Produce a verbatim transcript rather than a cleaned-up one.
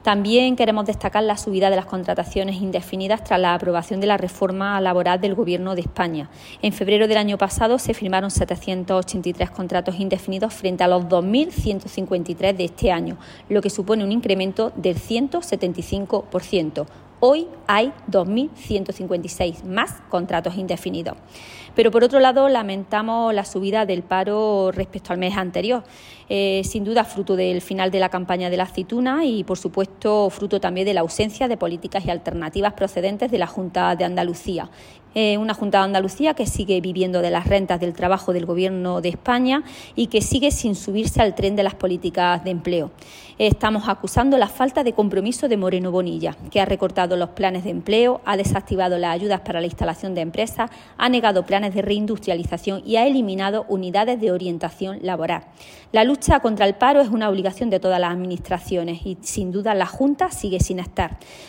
También queremos destacar la subida de las contrataciones indefinidas tras la aprobación de la reforma laboral del Gobierno de España. En febrero del año pasado se firmaron setecientos ochenta y tres contratos indefinidos frente a los dos mil ciento cincuenta y tres de este año, lo que supone un incremento del ciento setenta y cinco por ciento. Hoy hay dos mil ciento cincuenta y seis más contratos indefinidos. Pero por otro lado, lamentamos la subida del paro respecto al mes anterior. Eh, sin duda fruto del final de la campaña de la aceituna y, por supuesto, fruto también de la ausencia de políticas y alternativas procedentes de la Junta de Andalucía. Eh, una Junta de Andalucía que sigue viviendo de las rentas del trabajo del Gobierno de España y que sigue sin subirse al tren de las políticas de empleo. Eh, estamos acusando la falta de compromiso de Moreno Bonilla, que ha recortado los planes de empleo, ha desactivado las ayudas para la instalación de empresas, ha negado planes de reindustrialización y ha eliminado unidades de orientación laboral. La lucha contra el paro es una obligación de todas las administraciones y, sin duda, la Junta sigue sin estar.